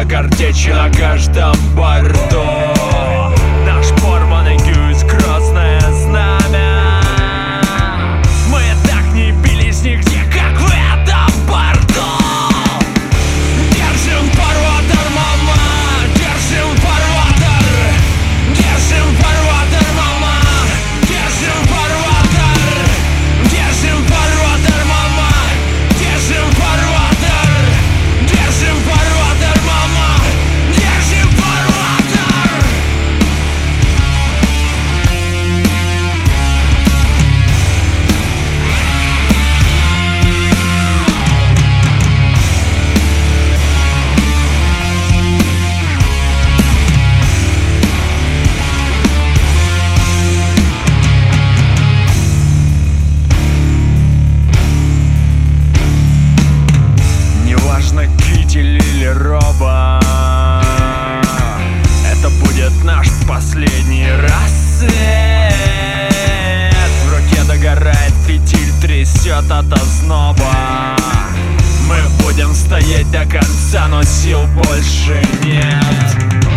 картечи на каждом борту. Наш порванный гюйс, красное знамя. Мы так не бились нигде, как в этом порту. Держим фарватер, мама, держим фарватер. Держим фарватер, мама, держим фарватер. Держим фарватер, мама, держим фарватер. Держим фарватер, мама, держим фарватер. Неважно, китель или роба, это будет наш последний рассвет. В руке догорает фитиль, трясет от озноба. Мы будем стоять до конца, но сил больше нет.